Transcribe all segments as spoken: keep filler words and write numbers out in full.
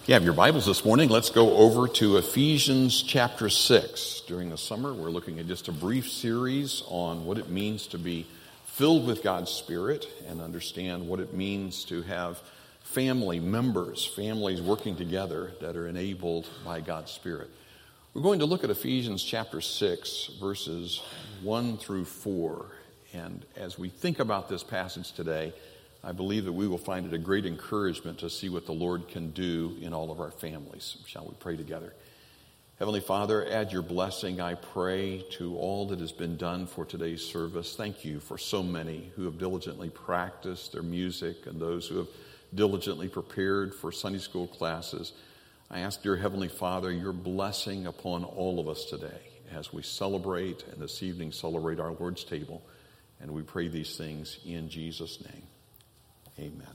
If you have your Bibles this morning, let's go over to Ephesians chapter six. During the summer, we're looking at just a brief series on what it means to be filled with God's Spirit and understand what it means to have family members, families working together that are enabled by God's Spirit. We're going to look at Ephesians chapter six, verses one through four. And as we think about this passage today, I believe that we will find it a great encouragement to see what the Lord can do in all of our families. Shall we pray together? Heavenly Father, add your blessing, I pray, to all that has been done for today's service. Thank you for so many who have diligently practiced their music and those who have diligently prepared for Sunday school classes. I ask, dear Heavenly Father, your blessing upon all of us today as we celebrate and this evening celebrate our Lord's table. And we pray these things in Jesus' name. Amen.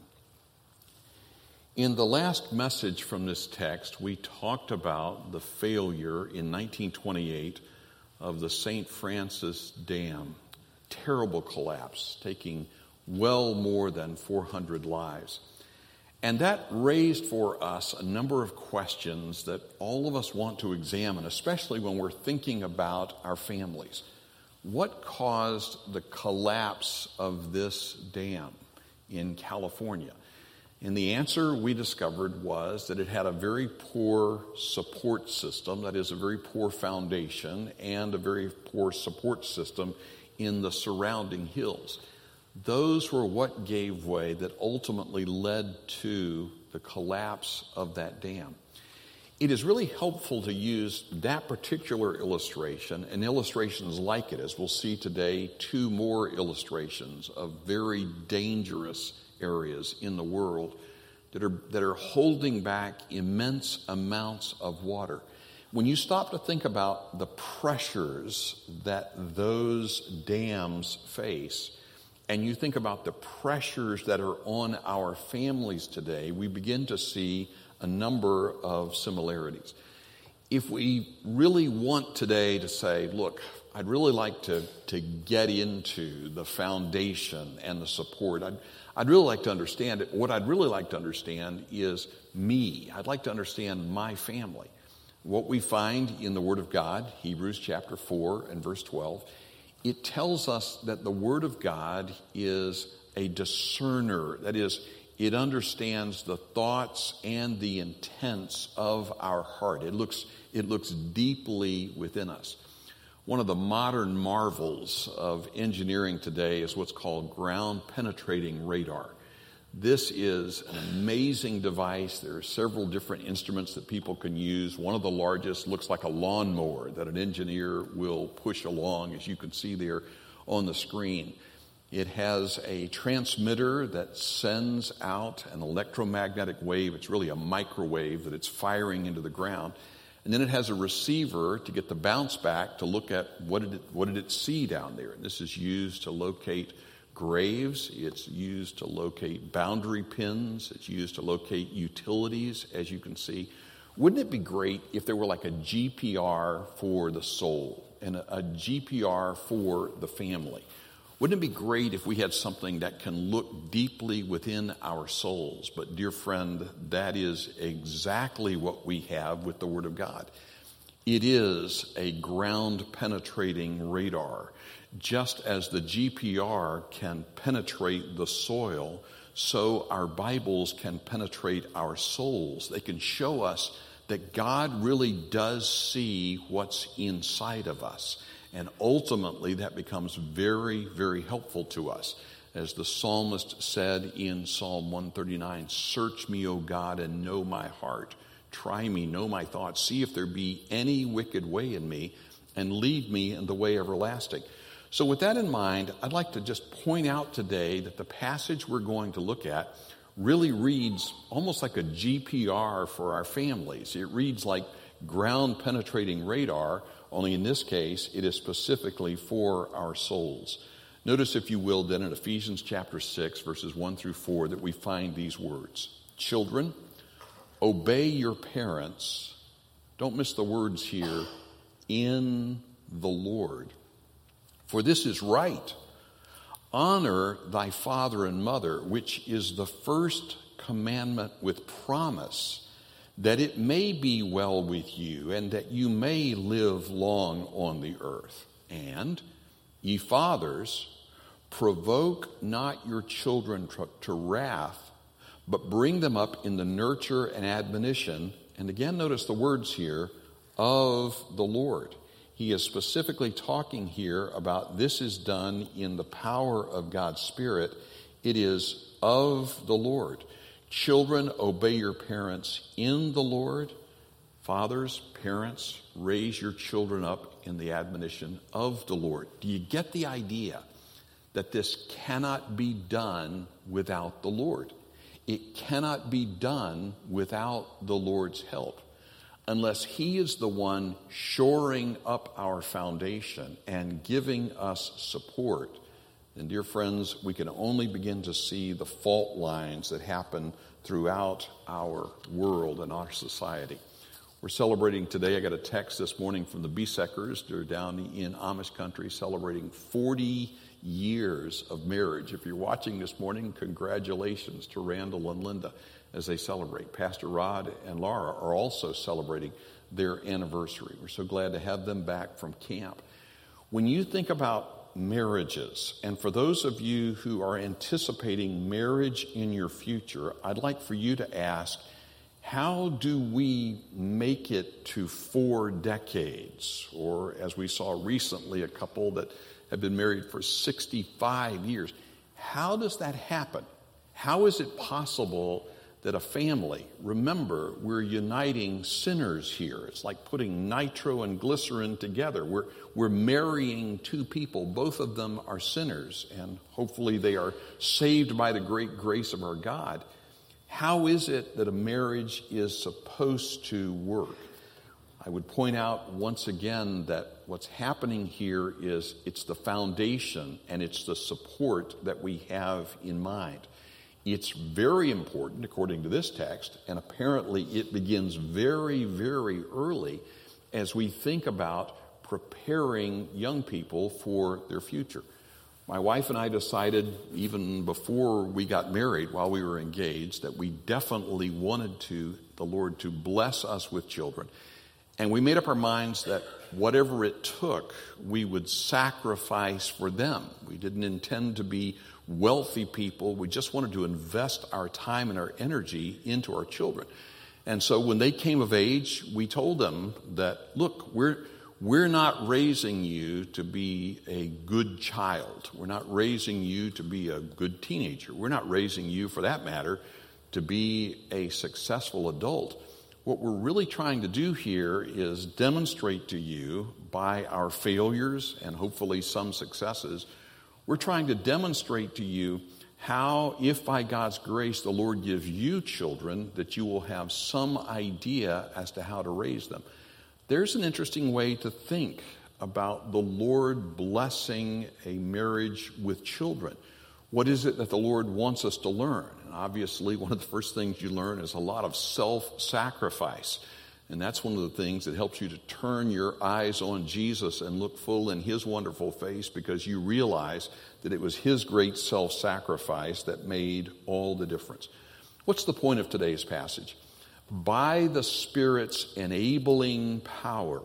In the last message from this text, we talked about the failure in nineteen twenty-eight of the Saint Francis Dam. Terrible collapse, taking well more than four hundred lives. And that raised for us a number of questions that all of us want to examine, especially when we're thinking about our families. What caused the collapse of this dam in California? And the answer we discovered was that it had a very poor support system, that is a very poor foundation, and a very poor support system in the surrounding hills. Those were what gave way that ultimately led to the collapse of that dam. It is really helpful to use that particular illustration and illustrations like it, as we'll see today, two more illustrations of very dangerous areas in the world that are, that are holding back immense amounts of water. When you stop to think about the pressures that those dams face, and you think about the pressures that are on our families today, we begin to see a number of similarities. If we really want today to say, look, I'd really like to, to get into the foundation and the support, I'd, I'd really like to understand it. What I'd really like to understand is me. I'd like to understand my family. What we find in the Word of God, Hebrews chapter four and verse twelve, it tells us that the Word of God is a discerner. That is, it understands the thoughts and the intents of our heart. It looks, it looks deeply within us. One of the modern marvels of engineering today is what's called ground-penetrating radar. This is an amazing device. There are several different instruments that people can use. One of the largest looks like a lawnmower that an engineer will push along, as you can see there on the screen. It has a transmitter that sends out an electromagnetic wave. It's really a microwave that it's firing into the ground. And then it has a receiver to get the bounce back to look at what did it, what did it see down there. And this is used to locate graves. It's used to locate boundary pins. It's used to locate utilities, as you can see. Wouldn't it be great if there were like a G P R for the soul and a, a G P R for the family? Wouldn't it be great if we had something that can look deeply within our souls? But dear friend, that is exactly what we have with the Word of God. It is a ground-penetrating radar. Just as the G P R can penetrate the soil, so our Bibles can penetrate our souls. They can show us that God really does see what's inside of us. And ultimately, that becomes very, very helpful to us. As the psalmist said in Psalm one thirty-nine, "Search me, O God, and know my heart. Try me, know my thoughts. See if there be any wicked way in me, and lead me in the way everlasting." So with that in mind, I'd like to just point out today that the passage we're going to look at really reads almost like a G P R for our families. It reads like ground-penetrating radar, only in this case, it is specifically for our souls. Notice, if you will, then in Ephesians chapter six, verses one through four, that we find these words. Children, obey your parents. Don't miss the words here. In the Lord. For this is right. Honor thy father and mother, which is the first commandment with promise, that it may be well with you, and that you may live long on the earth. And, ye fathers, provoke not your children to wrath, but bring them up in the nurture and admonition, and again notice the words here, of the Lord. He is specifically talking here about this is done in the power of God's Spirit. It is of the Lord. Children, obey your parents in the Lord. Fathers, parents, raise your children up in the admonition of the Lord. Do you get the idea that this cannot be done without the Lord? It cannot be done without the Lord's help. Unless He is the one shoring up our foundation and giving us support, and dear friends, we can only begin to see the fault lines that happen throughout our world and our society. We're celebrating today, I got a text this morning from the Besekers. They're down in Amish country celebrating forty years of marriage. If you're watching this morning, congratulations to Randall and Linda as they celebrate. Pastor Rod and Laura are also celebrating their anniversary. We're so glad to have them back from camp. When you think about marriages, and for those of you who are anticipating marriage in your future, I'd like for you to ask, how do we make it to four decades? Or as we saw recently, a couple that have been married for sixty-five years. How does that happen? How is it possible that a family, remember, we're uniting sinners here. It's like putting nitro and glycerin together. We're, we're marrying two people. Both of them are sinners, and hopefully they are saved by the great grace of our God. How is it that a marriage is supposed to work? I would point out once again that what's happening here is it's the foundation and it's the support that we have in mind. It's very important, according to this text, and apparently it begins very, very early as we think about preparing young people for their future. My wife and I decided, even before we got married, while we were engaged, that we definitely wanted to, the Lord to bless us with children. And we made up our minds that whatever it took, we would sacrifice for them. We didn't intend to be wealthy people. We just wanted to invest our time and our energy into our children. And so when they came of age, we told them that, look, we're we're not raising you to be a good child. We're not raising you to be a good teenager. We're not raising you, for that matter, to be a successful adult. What we're really trying to do here is demonstrate to you by our failures and hopefully some successes, we're trying to demonstrate to you how, if by God's grace the Lord gives you children, that you will have some idea as to how to raise them. There's an interesting way to think about the Lord blessing a marriage with children. What is it that the Lord wants us to learn? And obviously, one of the first things you learn is a lot of self-sacrifice. And that's one of the things that helps you to turn your eyes on Jesus and look full in His wonderful face, because you realize that it was His great self-sacrifice that made all the difference. What's the point of today's passage? By the Spirit's enabling power,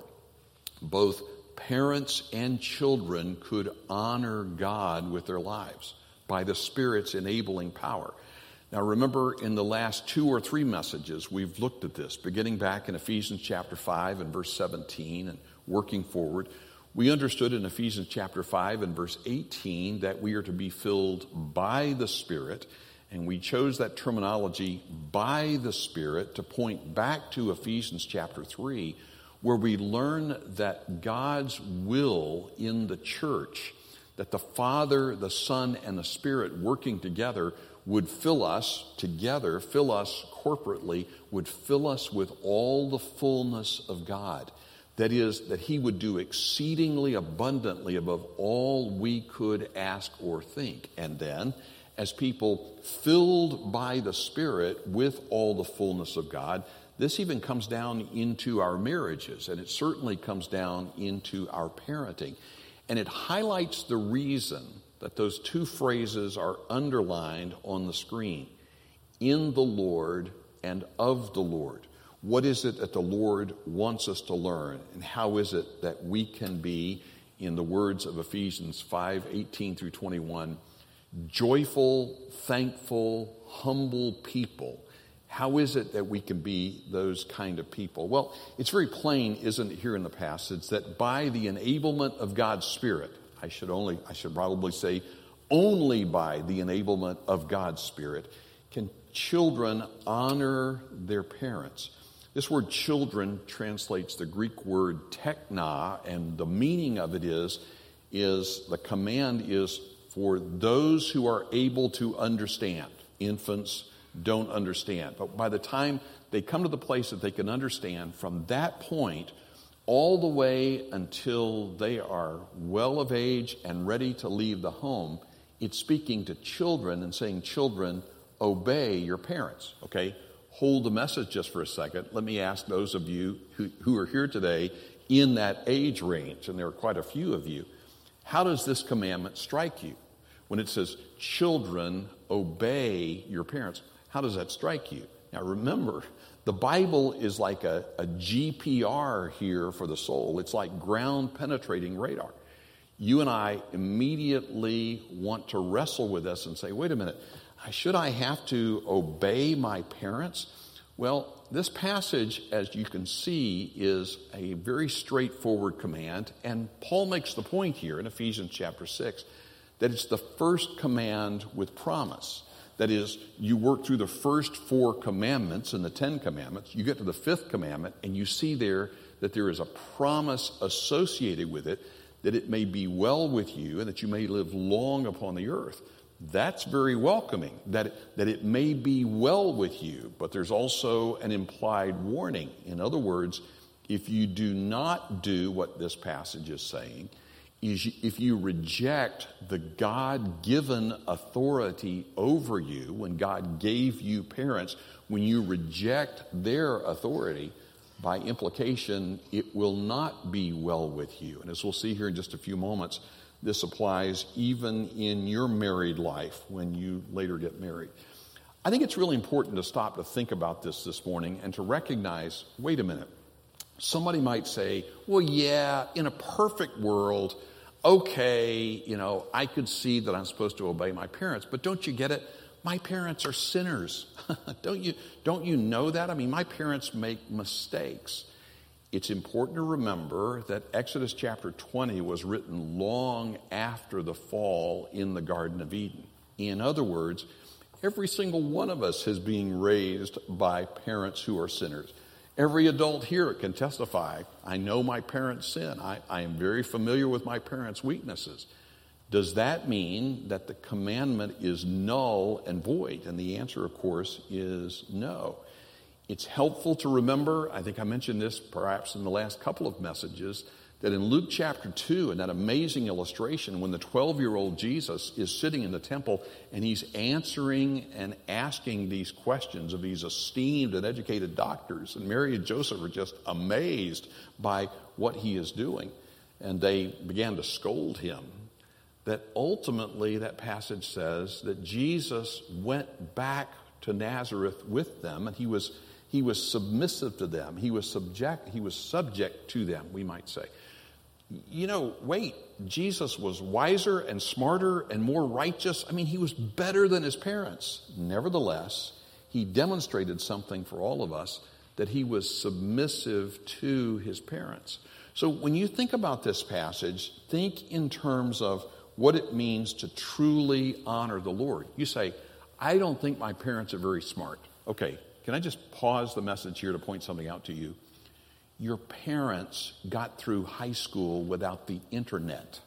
both parents and children could honor God with their lives. By the Spirit's enabling power. Now remember, in the last two or three messages, we've looked at this, beginning back in Ephesians chapter five and verse seventeen and working forward. We understood in Ephesians chapter five and verse eighteen that we are to be filled by the Spirit, and we chose that terminology, by the Spirit, to point back to Ephesians chapter three, where we learn that God's will in the church, that the Father, the Son, and the Spirit working together would fill us together, fill us corporately, would fill us with all the fullness of God. That is, that He would do exceedingly abundantly above all we could ask or think. And then, as people filled by the Spirit with all the fullness of God, this even comes down into our marriages, and it certainly comes down into our parenting. And it highlights the reason that those two phrases are underlined on the screen, in the Lord and of the Lord. What is it that the Lord wants us to learn? And how is it that we can be, in the words of Ephesians five eighteen through twenty-one, joyful, thankful, humble people? How is it that we can be those kind of people? Well, it's very plain, isn't it, here in the passage, that by the enablement of God's Spirit, I should only, I should probably say, only by the enablement of God's Spirit can children honor their parents. This word children translates the Greek word tekna, and the meaning of it is, is the command is for those who are able to understand. Infants don't understand. But by the time they come to the place that they can understand, from that point all the way until they are well of age and ready to leave the home, it's speaking to children and saying, children, obey your parents. Okay? Hold the message just for a second. Let me ask those of you who, who are here today in that age range, and there are quite a few of you, how does this commandment strike you? When it says, children, obey your parents, how does that strike you? Now remember, the Bible is like a, a G P R here for the soul. It's like ground-penetrating radar. You and I immediately want to wrestle with this and say, wait a minute, should I have to obey my parents? Well, this passage, as you can see, is a very straightforward command, and Paul makes the point here in Ephesians chapter six that it's the first command with promise. That is, you work through the first four commandments in the Ten Commandments, you get to the fifth commandment, and you see there that there is a promise associated with it, that it may be well with you and that you may live long upon the earth. That's very welcoming, that it, that it may be well with you, but there's also an implied warning. In other words, if you do not do what this passage is saying, is if you reject the God-given authority over you, when God gave you parents, when you reject their authority, by implication, it will not be well with you. And as we'll see here in just a few moments, this applies even in your married life when you later get married. I think it's really important to stop to think about this this morning and to recognize, wait a minute, somebody might say, well, yeah, in a perfect world, okay, you know, I could see that I'm supposed to obey my parents, but don't you get it? My parents are sinners. don't you, don't you know that? I mean, my parents make mistakes. It's important to remember that Exodus chapter twenty was written long after the fall in the Garden of Eden. In other words, every single one of us is being raised by parents who are sinners. Every adult here can testify, I know my parents sin. I, I am very familiar with my parents' weaknesses. Does that mean that the commandment is null and void? And the answer, of course, is no. It's helpful to remember, I think I mentioned this perhaps in the last couple of messages, that in Luke chapter two, in that amazing illustration, when the twelve-year-old Jesus is sitting in the temple and he's answering and asking these questions of these esteemed and educated doctors, and Mary and Joseph are just amazed by what he is doing, and they began to scold him, that ultimately that passage says that Jesus went back to Nazareth with them, and he was He was submissive to them. He was subject, he was subject to them, we might say. You know, wait, Jesus was wiser and smarter and more righteous. I mean, he was better than his parents. Nevertheless, he demonstrated something for all of us, that he was submissive to his parents. So when you think about this passage, think in terms of what it means to truly honor the Lord. You say, I don't think my parents are very smart. Okay. Can I just pause the message here to point something out to you? Your parents got through high school without the internet.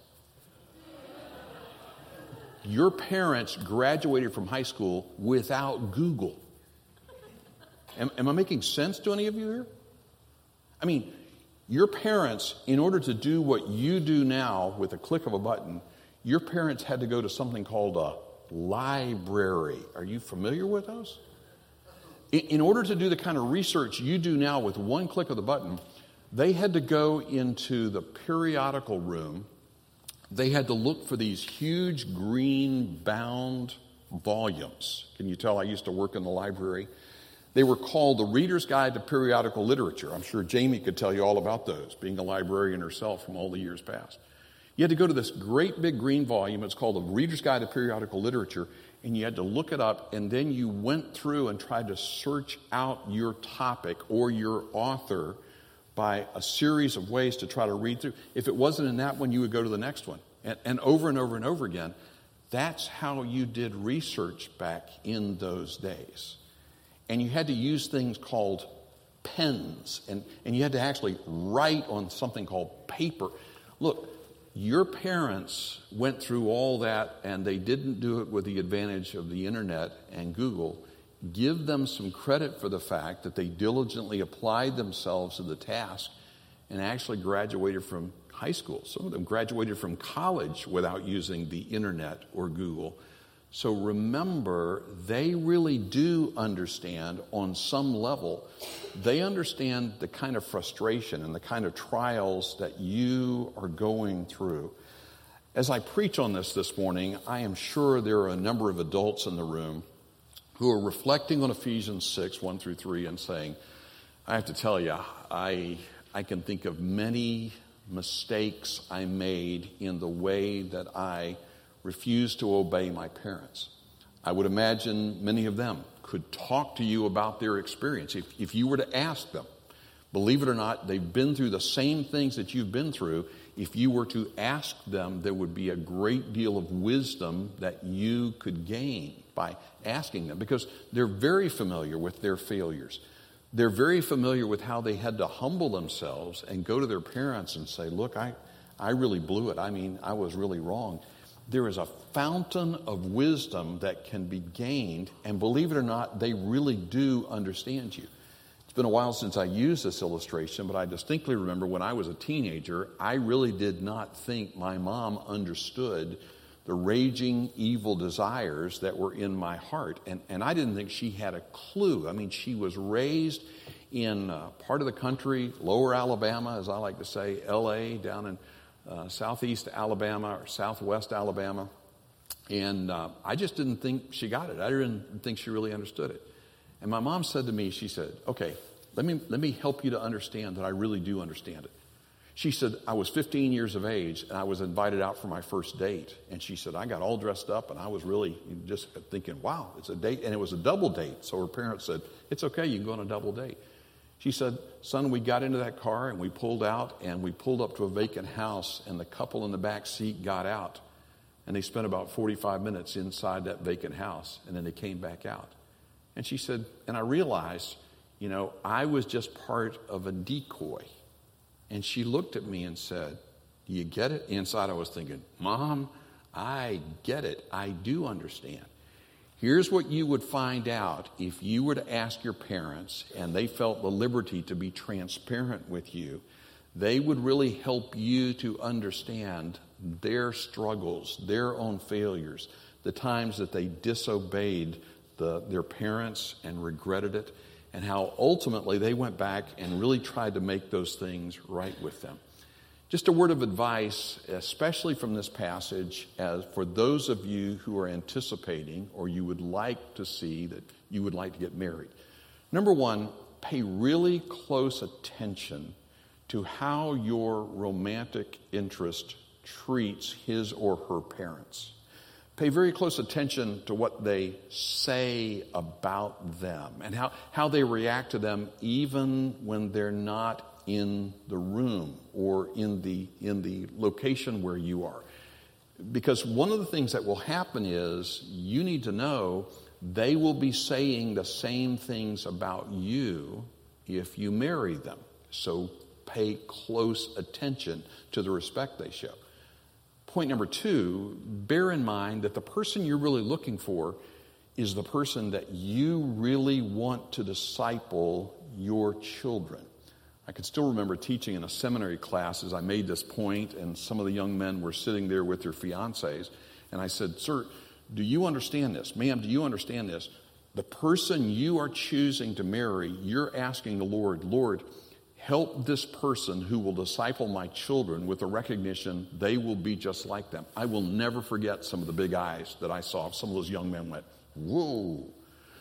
Your parents graduated from high school without Google. Am, am I making sense to any of you here? I mean, your parents, in order to do what you do now with a click of a button, your parents had to go to something called a library. Are you familiar with those? In order to do the kind of research you do now with one click of the button, they had to go into the periodical room. They had to look for these huge green bound volumes. Can you tell I used to work in the library? They were called the Reader's Guide to Periodical Literature. I'm sure Jamie could tell you all about those, being a librarian herself from all the years past. You had to go to this great big green volume. It's called the Reader's Guide to Periodical Literature, and you had to look it up, and then you went through and tried to search out your topic or your author by a series of ways to try to read through. If it wasn't in that one, you would go to the next one. And, and over and over and over again, that's how you did research back in those days. And you had to use things called pens, and, and you had to actually write on something called paper. Look, your parents went through all that, and they didn't do it with the advantage of the internet and Google. Give them some credit for the fact that they diligently applied themselves to the task and actually graduated from high school. Some of them graduated from college without using the internet or Google. So remember, they really do understand on some level. They understand the kind of frustration and the kind of trials that you are going through. As I preach on this this morning, I am sure there are a number of adults in the room who are reflecting on Ephesians six, one through three, and saying, I have to tell you, I, I can think of many mistakes I made in the way that I refused to obey my parents. I would imagine many of them could talk to you about their experience. If, if you were to ask them, believe it or not, they've been through the same things that you've been through. If you were to ask them, there would be a great deal of wisdom that you could gain by asking them, because they're very familiar with their failures. They're very familiar with how they had to humble themselves and go to their parents and say, look, I, I really blew it. I mean, I was really wrong. There is a fountain of wisdom that can be gained, and believe it or not, they really do understand you. It's been a while since I used this illustration, but I distinctly remember when I was a teenager, I really did not think my mom understood the raging evil desires that were in my heart. And, and I didn't think she had a clue. I mean, she was raised in uh, part of the country, lower Alabama, as I like to say, L A, down in uh, southeast Alabama or southwest Alabama. And uh, I just didn't think she got it. I didn't think she really understood it. And my mom said to me, she said, okay, let me, let me help you to understand that I really do understand it. She said, I was fifteen years of age, and I was invited out for my first date. And she said, I got all dressed up, and I was really just thinking, wow, it's a date. And it was a double date. So her parents said, it's okay, you can go on a double date. She said, son, we got into that car, and we pulled out, and we pulled up to a vacant house, and the couple in the back seat got out. And they spent about forty-five minutes inside that vacant house, and then they came back out. And she said, and I realized, you know, I was just part of a decoy. And she looked at me and said, do you get it? Inside I was thinking, Mom, I get it. I do understand. Here's what you would find out if you were to ask your parents and they felt the liberty to be transparent with you. They would really help you to understand their struggles, their own failures, the times that they disobeyed the, their parents and regretted it, and how ultimately they went back and really tried to make those things right with them. Just a word of advice, especially from this passage, as for those of you who are anticipating or you would like to see that you would like to get married. Number one, pay really close attention to how your romantic interest treats his or her parents. Pay very close attention to what they say about them and how, how they react to them even when they're not in the room or in the in the location where you are. Because one of the things that will happen is you need to know they will be saying the same things about you if you marry them. So pay close attention to the respect they show. Point number two, bear in mind that the person you're really looking for is the person that you really want to disciple your children. I can still remember teaching in a seminary class as I made this point, and some of the young men were sitting there with their fiancés, and I said, sir, do you understand this? Ma'am, do you understand this? The person you are choosing to marry, you're asking the Lord, Lord, help this person who will disciple my children with the recognition they will be just like them. I will never forget some of the big eyes that I saw. Some of those young men went, whoa.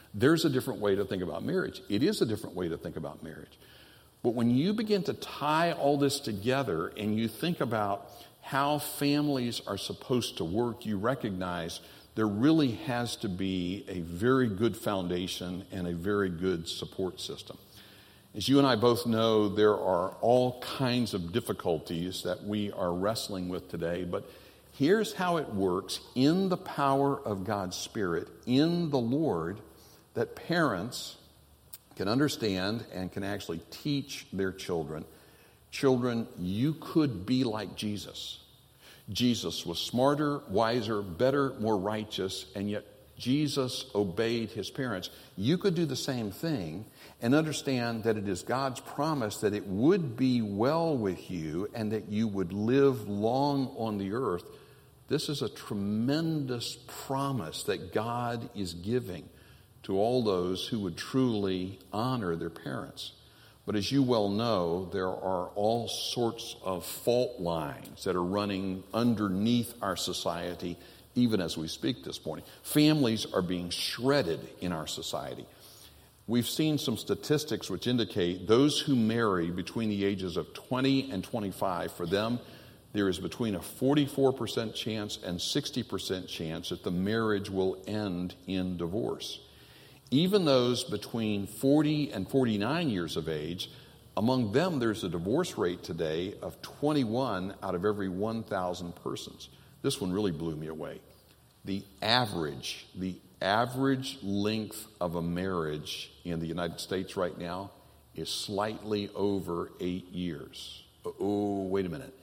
There's a different way to think about marriage. It is a different way to think about marriage. But when you begin to tie all this together and you think about how families are supposed to work, you recognize there really has to be a very good foundation and a very good support system. As you and I both know, there are all kinds of difficulties that we are wrestling with today, but here's how it works in the power of God's Spirit, in the Lord, that parents can understand and can actually teach their children. Children, you could be like Jesus. Jesus was smarter, wiser, better, more righteous, and yet Jesus obeyed his parents. You could do the same thing and understand that it is God's promise that it would be well with you and that you would live long on the earth. This is a tremendous promise that God is giving to all those who would truly honor their parents. But as you well know, there are all sorts of fault lines that are running underneath our society, even as we speak this morning. Families are being shredded in our society. We've seen some statistics which indicate those who marry between the ages of twenty and twenty-five, for them, there is between a forty-four percent chance and sixty percent chance that the marriage will end in divorce. Even those between forty and forty-nine years of age, among them there's a divorce rate today of twenty-one out of every one thousand persons. This one really blew me away. The average, the average length of a marriage in the United States right now is slightly over eight years. Oh, wait a minute.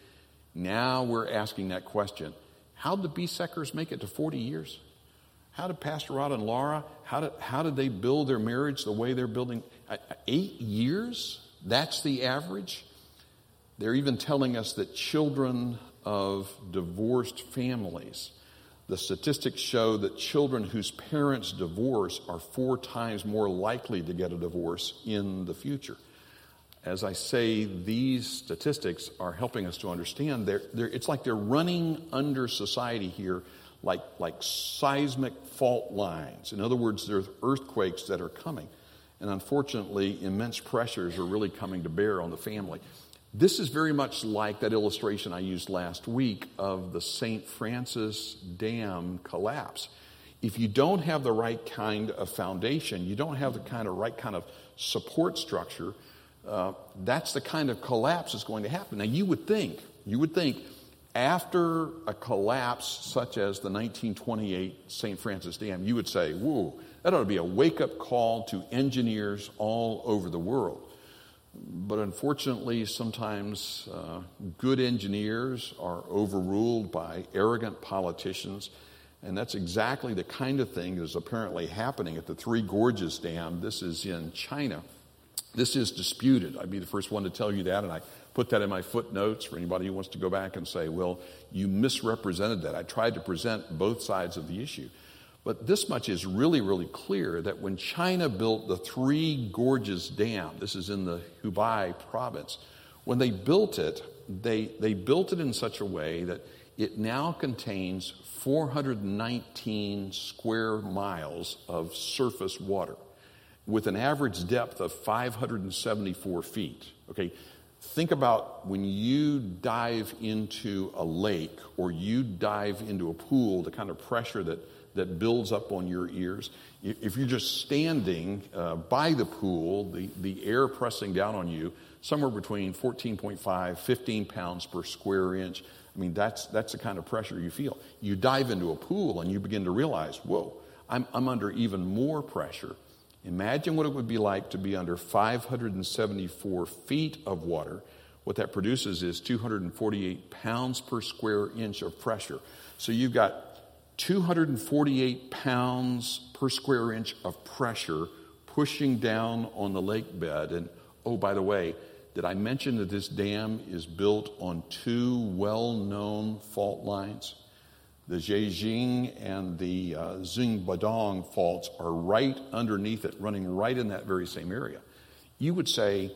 Now we're asking that question. How did the Beseckers make it to forty years? How did Pastor Rod and Laura, how did, how did they build their marriage the way they're building? Eight years? That's the average? They're even telling us that children of divorced families, the statistics show that children whose parents divorce are four times more likely to get a divorce in the future. As I say, these statistics are helping us to understand they're, they're, it's like they're running under society here like, like seismic fault lines. In other words, there's earthquakes that are coming. And unfortunately, immense pressures are really coming to bear on the family. This is very much like that illustration I used last week of the Saint Francis Dam collapse. If you don't have the right kind of foundation, you don't have the kind of right kind of support structure, uh, that's the kind of collapse that's going to happen. Now, you would think, you would think, after a collapse such as the nineteen twenty-eight Saint Francis Dam, you would say, whoa, that ought to be a wake-up call to engineers all over the world. But unfortunately, sometimes uh, good engineers are overruled by arrogant politicians, and that's exactly the kind of thing that is apparently happening at the Three Gorges Dam. This is in China. This is disputed. I'd be the first one to tell you that, and I put that in my footnotes for anybody who wants to go back and say, well, you misrepresented that. I tried to present both sides of the issue. But this much is really, really clear that when China built the Three Gorges Dam, this is in the Hubei province, when they built it, they, they built it in such a way that it now contains four hundred nineteen square miles of surface water with an average depth of five hundred seventy-four feet. Okay, think about when you dive into a lake or you dive into a pool, the kind of pressure that that builds up on your ears. If you're just standing uh, by the pool, the, the air pressing down on you, somewhere between fourteen point five, fifteen pounds per square inch. I mean, that's that's the kind of pressure you feel. You dive into a pool and you begin to realize, whoa, I'm, I'm under even more pressure. Imagine what it would be like to be under five hundred seventy-four feet of water. What that produces is two hundred forty-eight pounds per square inch of pressure. So you've got two hundred forty-eight pounds per square inch of pressure pushing down on the lake bed. And oh, by the way, did I mention that this dam is built on two well-known fault lines? The Zhejiang and the uh, Xingbadong faults are right underneath it, running right in that very same area. You would say,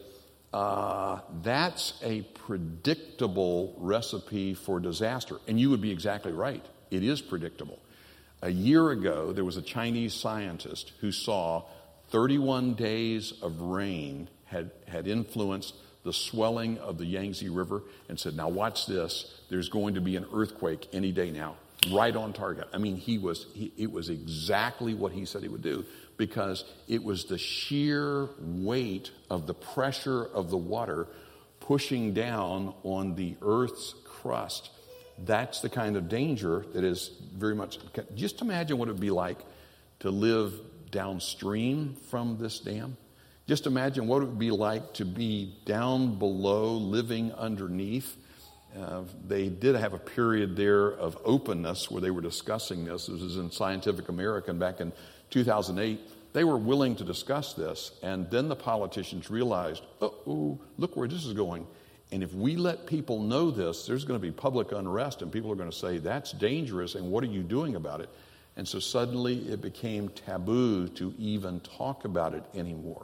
uh, that's a predictable recipe for disaster. And you would be exactly right. It is predictable. A year ago, there was a Chinese scientist who saw thirty-one days of rain had, had influenced the swelling of the Yangtze River and said, now watch this, there's going to be an earthquake any day now. Right on target. I mean, he was, he, it was exactly what he said he would do, because it was the sheer weight of the pressure of the water pushing down on the earth's crust. That's the kind of danger that is very much, just imagine what it would be like to live downstream from this dam. Just imagine what it would be like to be down below, living underneath. Uh, they did have a period there of openness where they were discussing this. This was in Scientific American back in two thousand eight. They were willing to discuss this, and then the politicians realized, uh-oh, look where this is going. And if we let people know this, there's going to be public unrest, and people are going to say, that's dangerous, and what are you doing about it? And so suddenly it became taboo to even talk about it anymore.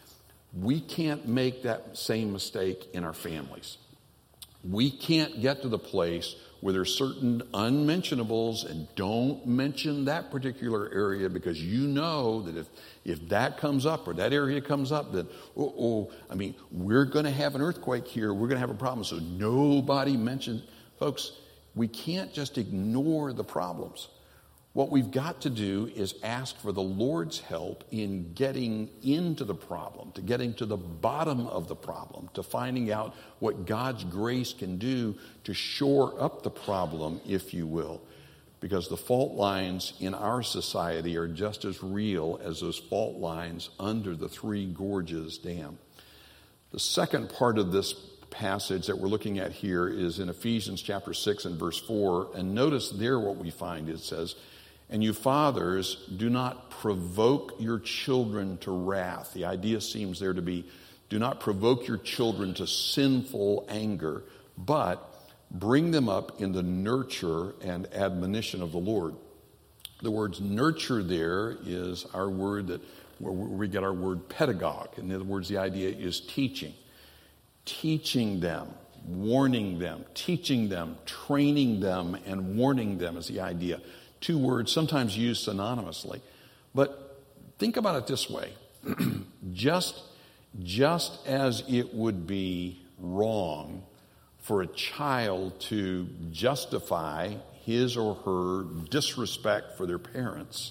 We can't make that same mistake in our families. We can't get to the place where there's certain unmentionables, and don't mention that particular area, because you know that if, if that comes up or that area comes up, then, oh, oh I mean, we're going to have an earthquake here. We're going to have a problem. So nobody mentions. Folks, we can't just ignore the problems. What we've got to do is ask for the Lord's help in getting into the problem, to getting to the bottom of the problem, to finding out what God's grace can do to shore up the problem, if you will. Because the fault lines in our society are just as real as those fault lines under the Three Gorges Dam. The second part of this passage that we're looking at here is in Ephesians chapter six and verse four. And notice there what we find. It says, and you fathers, do not provoke your children to wrath. The idea seems there to be, do not provoke your children to sinful anger, but bring them up in the nurture and admonition of the Lord. The word nurture there is our word that, where we get our word pedagogue. In other words, the idea is teaching. Teaching them, warning them, teaching them, training them, and warning them is the idea. Two words sometimes used synonymously. But think about it this way. just, just as it would be wrong for a child to justify his or her disrespect for their parents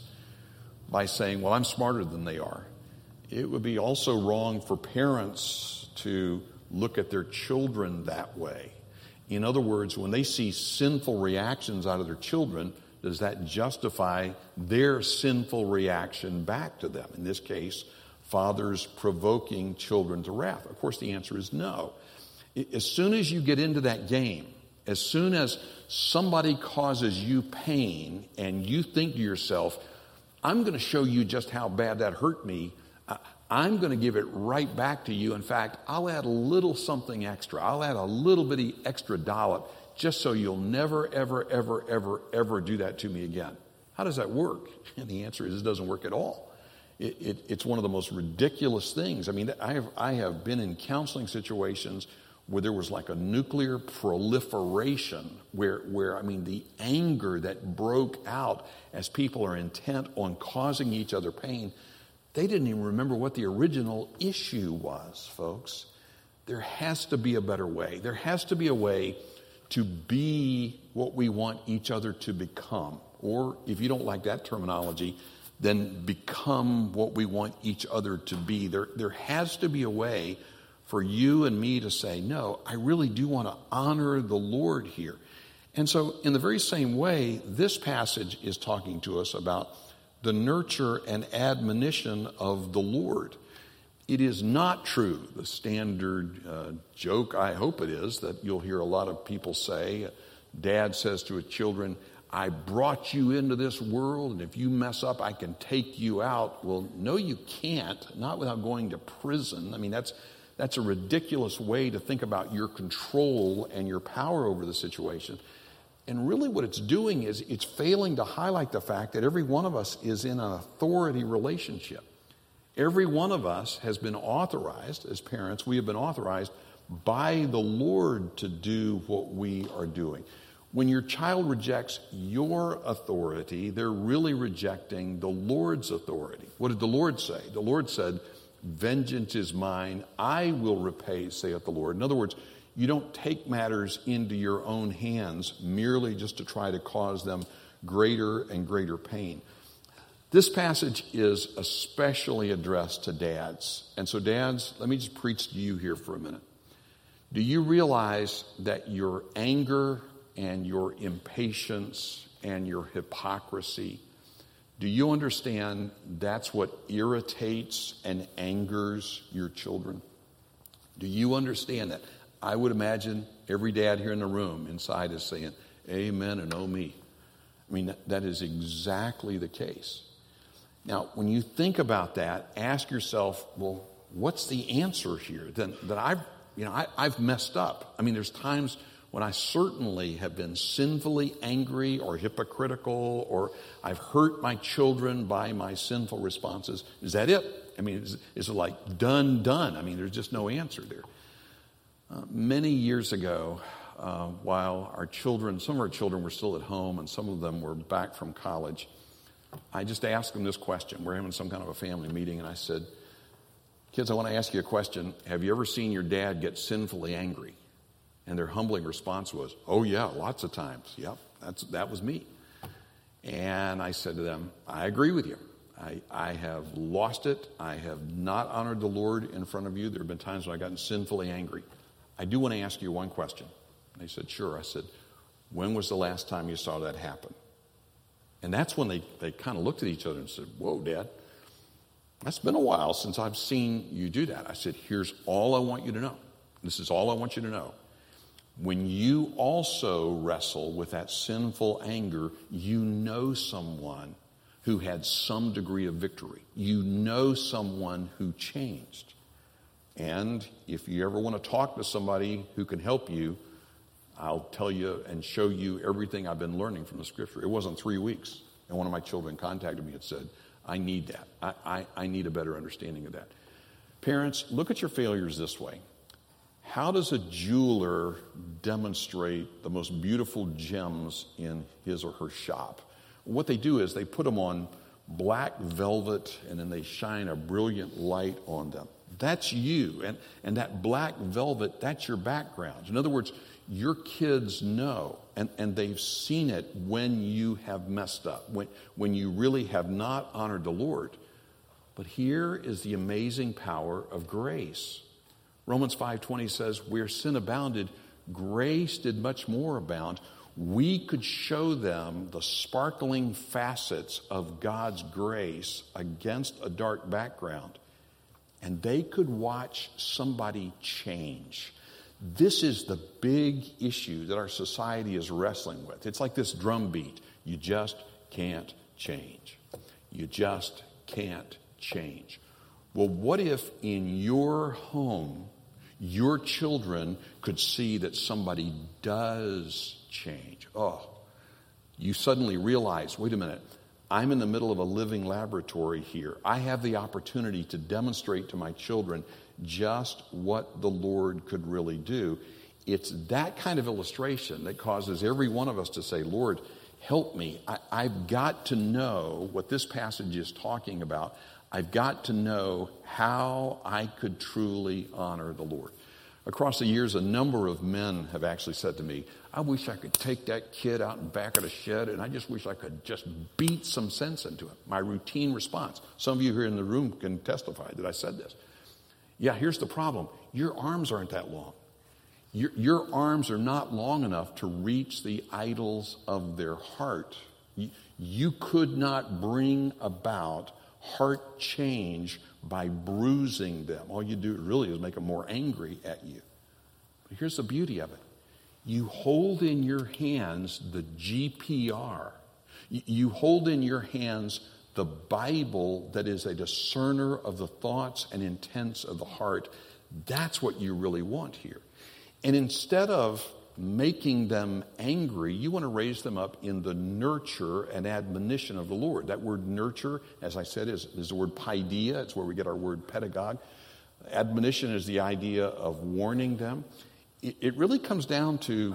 by saying, well, I'm smarter than they are, it would be also wrong for parents to look at their children that way. In other words, when they see sinful reactions out of their children, does that justify their sinful reaction back to them? In this case, fathers provoking children to wrath. Of course, the answer is no. As soon as you get into that game, as soon as somebody causes you pain and you think to yourself, I'm going to show you just how bad that hurt me, I'm going to give it right back to you. In fact, I'll add a little something extra. I'll add a little bitty extra dollop just so you'll never, ever, ever, ever, ever do that to me again. How does that work? And the answer is it doesn't work at all. It, it, it's one of the most ridiculous things. I mean, I have, I have been in counseling situations where there was like a nuclear proliferation, where, where, I mean, the anger that broke out as people are intent on causing each other pain, they didn't even remember what the original issue was, folks. There has to be a better way. There has to be a way to be what we want each other to become. Or if you don't like that terminology, then become what we want each other to be. There, there has to be a way for you and me to say, no, I really do want to honor the Lord here. And so in the very same way, this passage is talking to us about the nurture and admonition of the Lord. It is not true, the standard uh, joke, I hope it is, that you'll hear a lot of people say. Dad says to his children, I brought you into this world, and if you mess up, I can take you out. Well, no, you can't, not without going to prison. I mean, that's that's a ridiculous way to think about your control and your power over the situation. And really what it's doing is it's failing to highlight the fact that every one of us is in an authority relationship. Every one of us has been authorized, as parents, we have been authorized by the Lord to do what we are doing. When your child rejects your authority, they're really rejecting the Lord's authority. What did the Lord say? The Lord said, vengeance is mine, I will repay, saith the Lord. In other words, you don't take matters into your own hands merely just to try to cause them greater and greater pain. This passage is especially addressed to dads. And so dads, let me just preach to you here for a minute. Do you realize that your anger and your impatience and your hypocrisy, do you understand that's what irritates and angers your children? Do you understand that? I would imagine every dad here in the room inside is saying, amen and oh me. I mean, that, that is exactly the case. Now, when you think about that, ask yourself, well, what's the answer here? Then that I've, you know, I, I've messed up. I mean, there's times when I certainly have been sinfully angry or hypocritical, or I've hurt my children by my sinful responses. Is that it? I mean, is, is it like done, done? I mean, there's just no answer there. Uh, many years ago, uh, while our children, some of our children were still at home and some of them were back from college, I just asked them this question. We're having some kind of a family meeting, and I said, kids, I want to ask you a question. Have you ever seen your dad get sinfully angry? And their humbling response was, oh yeah, lots of times. Yep, that's, that was me. And I said to them, I agree with you. I, I have lost it. I have not honored the Lord in front of you. There have been times when I've gotten sinfully angry. I do want to ask you one question. And they said, sure. I said, when was the last time you saw that happen? And that's when they, they kind of looked at each other and said, whoa, Dad, that's been a while since I've seen you do that. I said, here's all I want you to know. This is all I want you to know. When you also wrestle with that sinful anger, you know someone who had some degree of victory. You know someone who changed. And if you ever want to talk to somebody who can help you, I'll tell you and show you everything I've been learning from the Scripture. It wasn't three weeks. And one of my children contacted me and said, I need that. I, I, I need a better understanding of that. Parents, look at your failures this way. How does a jeweler demonstrate the most beautiful gems in his or her shop? What they do is they put them on black velvet and then they shine a brilliant light on them. That's you. And, and that black velvet, that's your background. In other words, your kids know, and, and they've seen it when you have messed up, when, when you really have not honored the Lord. But here is the amazing power of grace. Romans five twenty says, where sin abounded, grace did much more abound. We could show them the sparkling facets of God's grace against a dark background, and they could watch somebody change. This is the big issue that our society is wrestling with. It's like this drumbeat. You just can't change. You just can't change. Well, what if in your home, your children could see that somebody does change? Oh, you suddenly realize, wait a minute, I'm in the middle of a living laboratory here. I have the opportunity to demonstrate to my children just what the Lord could really do. It's that kind of illustration that causes every one of us to say, Lord, help me. I, I've got to know what this passage is talking about. I've got to know how I could truly honor the Lord. Across the years, a number of men have actually said to me, I wish I could take that kid out in back of the shed, and I just wish I could just beat some sense into him. My routine response. Some of you here in the room can testify that I said this. Yeah, here's the problem. Your arms aren't that long. Your, your arms are not long enough to reach the idols of their heart. You, you could not bring about heart change by bruising them. All you do really is make them more angry at you. But here's the beauty of it. You hold in your hands the G P R. You hold in your hands the Bible that is a discerner of the thoughts and intents of the heart. That's what you really want here. And instead of making them angry, you want to raise them up in the nurture and admonition of the Lord. That word nurture, as I said, is, is the word paideia. It's where we get our word pedagogue. Admonition is the idea of warning them. It, it really comes down to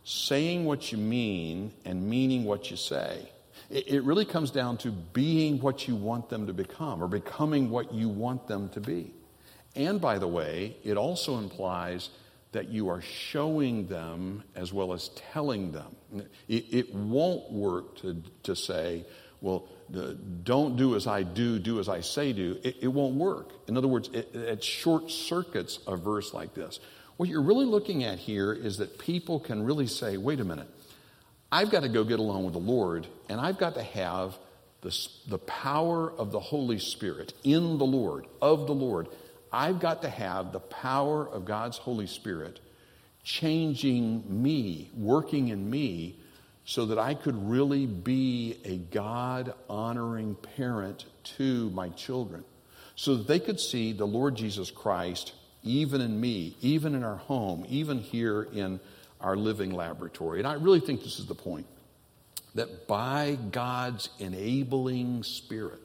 saying what you mean and meaning what you say. It, it really comes down to being what you want them to become or becoming what you want them to be. And by the way, it also implies that you are showing them as well as telling them. It, it won't work to, to say, well, the, don't do as I do, do as I say do. It, it won't work. In other words, it, it short circuits a verse like this. What you're really looking at here is that people can really say, wait a minute, I've got to go get along with the Lord, and I've got to have the, the power of the Holy Spirit in the Lord, of the Lord. I've got to have the power of God's Holy Spirit changing me, working in me, so that I could really be a God-honoring parent to my children, so that they could see the Lord Jesus Christ even in me, even in our home, even here in our living laboratory. And I really think this is the point, that by God's enabling Spirit,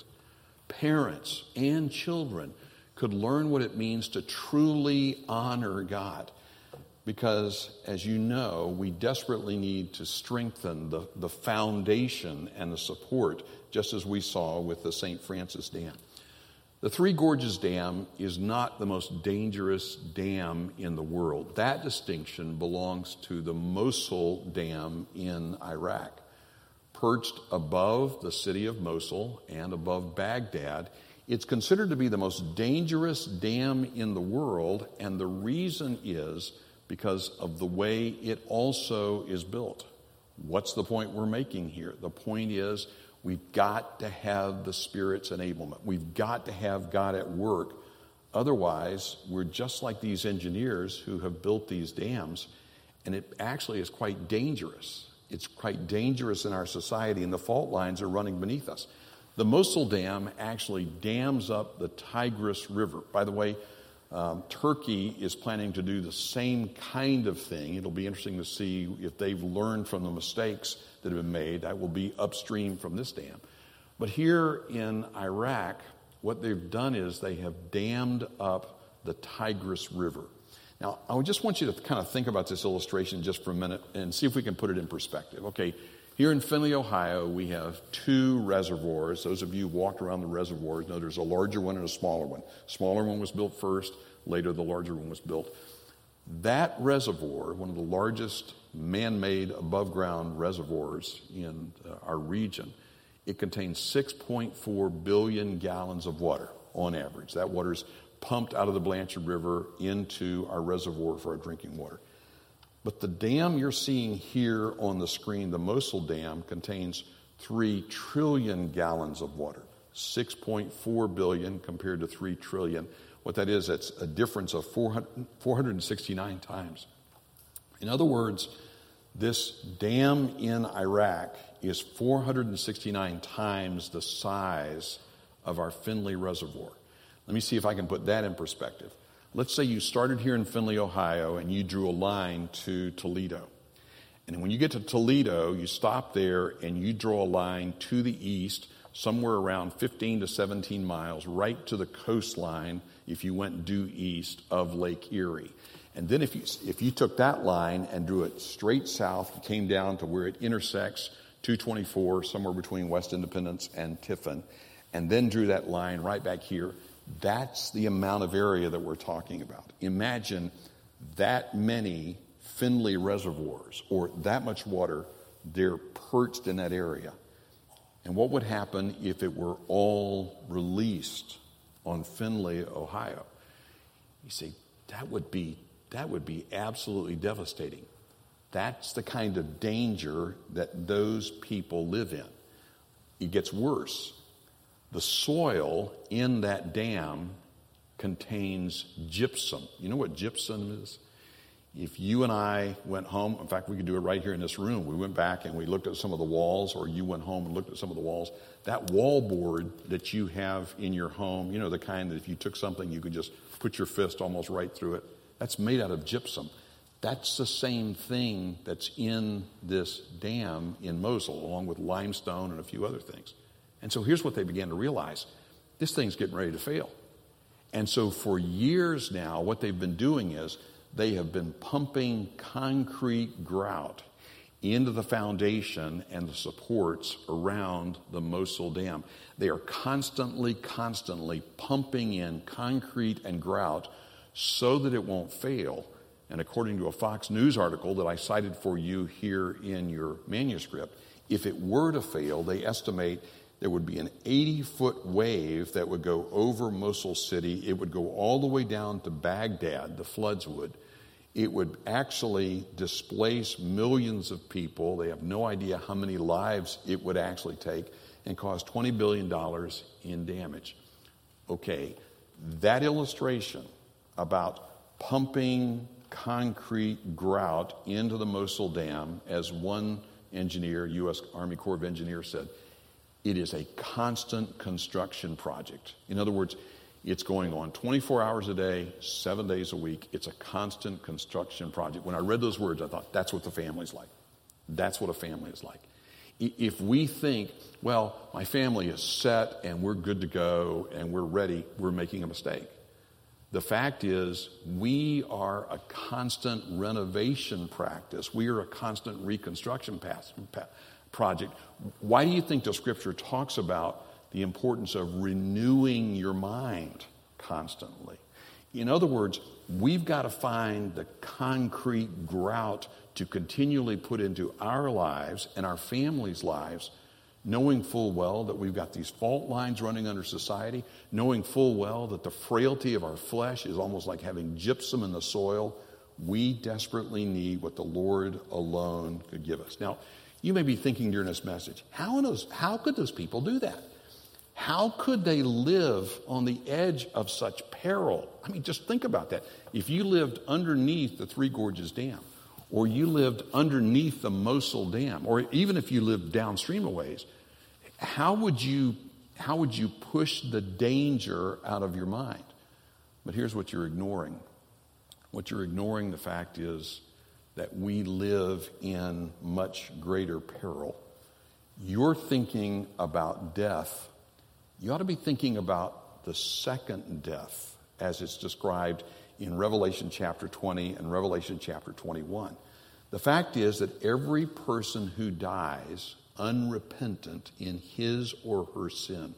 parents and children could learn what it means to truly honor God. Because, as you know, we desperately need to strengthen the, the foundation and the support, just as we saw with the Saint Francis Dam. The Three Gorges Dam is not the most dangerous dam in the world. That distinction belongs to the Mosul Dam in Iraq. Perched above the city of Mosul and above Baghdad, it's considered to be the most dangerous dam in the world, and the reason is because of the way it also is built. What's the point we're making here? The point is we've got to have the Spirit's enablement. We've got to have God at work. Otherwise, we're just like these engineers who have built these dams, and it actually is quite dangerous. It's quite dangerous in our society, and the fault lines are running beneath us. The Mosul Dam actually dams up the Tigris River. By the way, um, Turkey is planning to do the same kind of thing. It'll be interesting to see if they've learned from the mistakes that have been made. That will be upstream from this dam. But here in Iraq, what they've done is they have dammed up the Tigris River. Now, I just want you to kind of think about this illustration just for a minute and see if we can put it in perspective. Okay, here in Findlay, Ohio, we have two reservoirs. Those of you who walked around the reservoirs know there's a larger one and a smaller one. The smaller one was built first. Later, the larger one was built. That reservoir, one of the largest man-made above-ground reservoirs in uh, our region, it contains six point four billion gallons of water on average. That water is pumped out of the Blanchard River into our reservoir for our drinking water. But the dam you're seeing here on the screen, the Mosul Dam, contains three trillion gallons of water. six point four billion compared to three trillion. What that is, that's a difference of four hundred sixty-nine times. In other words, this dam in Iraq is four hundred sixty-nine times the size of our Findlay Reservoir. Let me see if I can put that in perspective. Let's say you started here in Findlay, Ohio, and you drew a line to Toledo. And when you get to Toledo, you stop there and you draw a line to the east, somewhere around fifteen to seventeen miles, right to the coastline if you went due east of Lake Erie. And then if you, if you took that line and drew it straight south, and came down to where it intersects two twenty-four, somewhere between West Independence and Tiffin, and then drew that line right back here, that's the amount of area that we're talking about. Imagine that many Findlay reservoirs, or that much water, they're perched in that area. And what would happen if it were all released on Findlay, Ohio? You see, that would be that would be absolutely devastating. That's the kind of danger that those people live in. It gets worse. The soil in that dam contains gypsum. You know what gypsum is? If you and I went home, in fact, we could do it right here in this room. We went back and we looked at some of the walls, or you went home and looked at some of the walls. That wall board that you have in your home, you know, the kind that if you took something, you could just put your fist almost right through it. That's made out of gypsum. That's the same thing that's in this dam in Mosul, along with limestone and a few other things. And so here's what they began to realize. This thing's getting ready to fail. And so for years now, what they've been doing is they have been pumping concrete grout into the foundation and the supports around the Mosul Dam. They are constantly, constantly pumping in concrete and grout so that it won't fail. And according to a Fox News article that I cited for you here in your manuscript, if it were to fail, they estimate there would be an eighty-foot wave that would go over Mosul City. It would go all the way down to Baghdad, the floods would. It would actually displace millions of people. They have no idea how many lives it would actually take and cause twenty billion dollars in damage. Okay, that illustration about pumping concrete grout into the Mosul Dam, as one engineer, U S Army Corps of Engineers said, it is a constant construction project. In other words, it's going on twenty-four hours a day, seven days a week. It's a constant construction project. When I read those words, I thought, that's what the family's like. That's what a family is like. If we think, well, my family is set and we're good to go and we're ready, we're making a mistake. The fact is, we are a constant renovation practice. We are a constant reconstruction path, path, project. Why do you think the Scripture talks about the importance of renewing your mind constantly? In other words, we've got to find the concrete grout to continually put into our lives and our families' lives, knowing full well that we've got these fault lines running under society, knowing full well that the frailty of our flesh is almost like having gypsum in the soil. We desperately need what the Lord alone could give us. Now, you may be thinking during this message, how, those, how could those people do that? How could they live on the edge of such peril? I mean, just think about that. If you lived underneath the Three Gorges Dam, or you lived underneath the Mosul Dam, or even if you lived downstream a ways, how would you, how would you push the danger out of your mind? But here's what you're ignoring. What you're ignoring, the fact is that we live in much greater peril. You're thinking about death. You ought to be thinking about the second death, as it's described in Revelation chapter twenty and Revelation chapter twenty-one. The fact is that every person who dies unrepentant in his or her sin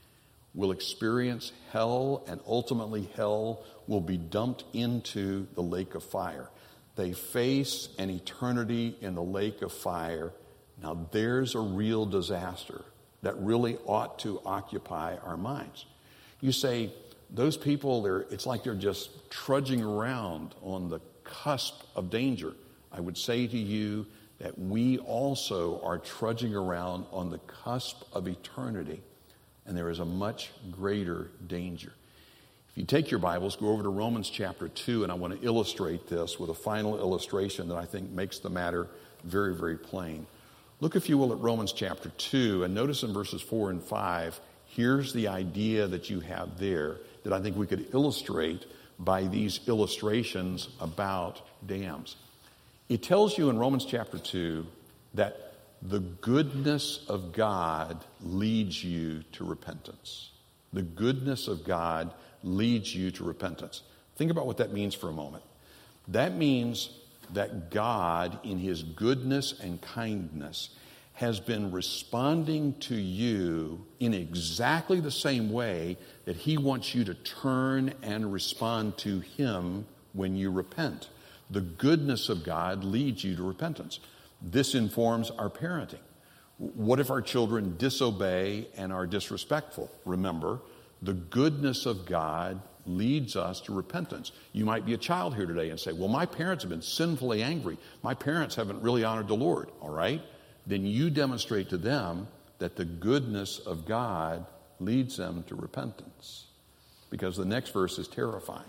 will experience hell, and ultimately hell will be dumped into the lake of fire. They face an eternity in the lake of fire. Now there's a real disaster that really ought to occupy our minds. You say, those people, they're, it's like they're just trudging around on the cusp of danger. I would say to you that we also are trudging around on the cusp of eternity, and there is a much greater danger. If you take your Bibles, go over to Romans chapter two, and I want to illustrate this with a final illustration that I think makes the matter very, very plain. Look, if you will, at Romans chapter two, and notice in verses four and five, here's the idea that you have there that I think we could illustrate by these illustrations about dams. It tells you in Romans chapter two that the goodness of God leads you to repentance. The goodness of God leads you to repentance. Think about what that means for a moment. That means that God, in his goodness and kindness, has been responding to you in exactly the same way that he wants you to turn and respond to him when you repent. The goodness of God leads you to repentance. This informs our parenting. What if our children disobey and are disrespectful? Remember, the goodness of God leads us to repentance. You might be a child here today and say, well, my parents have been sinfully angry. My parents haven't really honored the Lord. All right? Then you demonstrate to them that the goodness of God leads them to repentance. Because the next verse is terrifying.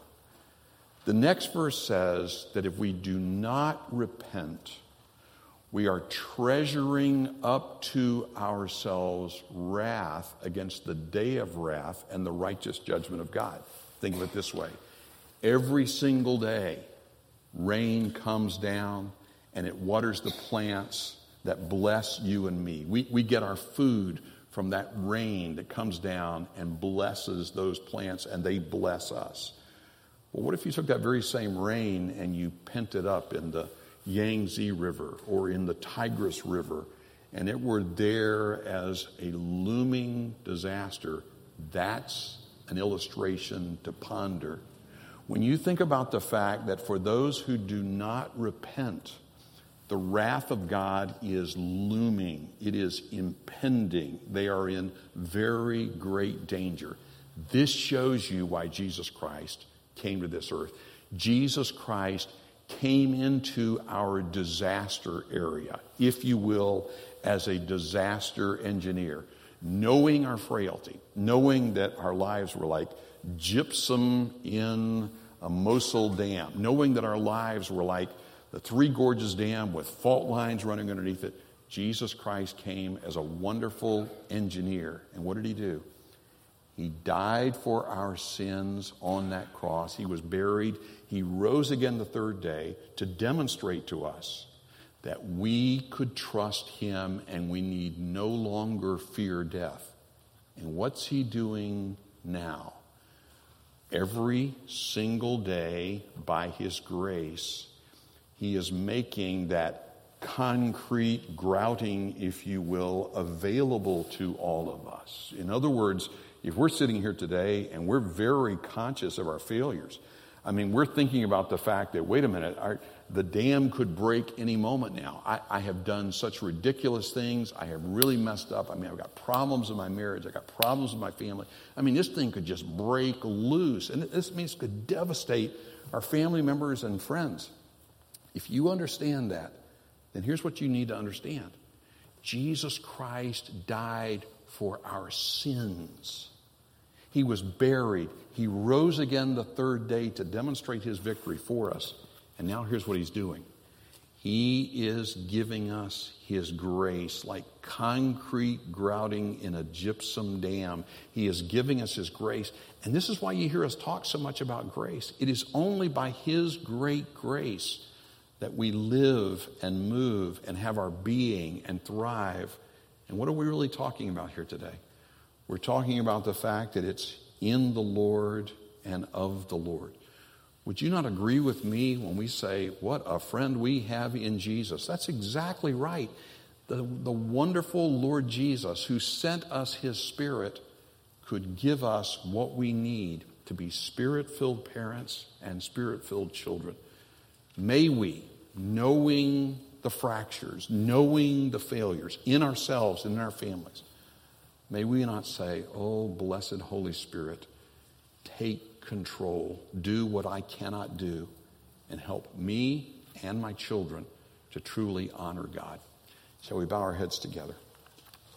The next verse says that if we do not repent, we are treasuring up to ourselves wrath against the day of wrath and the righteous judgment of God. Think of it this way. Every single day, rain comes down and it waters the plants that bless you and me. We, we get our food from that rain that comes down and blesses those plants, and they bless us. Well, what if you took that very same rain and you pent it up in the Yangtze River or in the Tigris River, and it were there as a looming disaster, that's an illustration to ponder. When you think about the fact that for those who do not repent, the wrath of God is looming. It is impending. They are in very great danger. This shows you why Jesus Christ came to this earth. Jesus Christ came into our disaster area, if you will, as a disaster engineer, knowing our frailty, knowing that our lives were like gypsum in a Mosul dam, knowing that our lives were like the Three Gorges Dam with fault lines running underneath it. Jesus Christ came as a wonderful engineer. And what did he do? He died for our sins on that cross. He was buried. He rose again the third day to demonstrate to us that we could trust him and we need no longer fear death. And what's he doing now? Every single day, by his grace, he is making that concrete grouting, if you will, available to all of us. In other words, if we're sitting here today and we're very conscious of our failures, I mean, we're thinking about the fact that, wait a minute, our, the dam could break any moment now. I, I have done such ridiculous things. I have really messed up. I mean, I've got problems in my marriage. I've got problems with my family. I mean, this thing could just break loose. And this means it could devastate our family members and friends. If you understand that, then here's what you need to understand. Jesus Christ died for our sins. He was buried. He rose again the third day to demonstrate his victory for us. And now here's what he's doing. He is giving us his grace like concrete grouting in a gypsum dam. He is giving us his grace. And this is why you hear us talk so much about grace. It is only by his great grace that we live and move and have our being and thrive. And what are we really talking about here today? We're talking about the fact that it's in the Lord and of the Lord. Would you not agree with me when we say, what a friend we have in Jesus? That's exactly right. The, the wonderful Lord Jesus, who sent us his Spirit, could give us what we need to be Spirit-filled parents and Spirit-filled children. May we, knowing the fractures, knowing the failures in ourselves and in our families, may we not say, oh, blessed Holy Spirit, take control, do what I cannot do, and help me and my children to truly honor God. Shall we bow our heads together?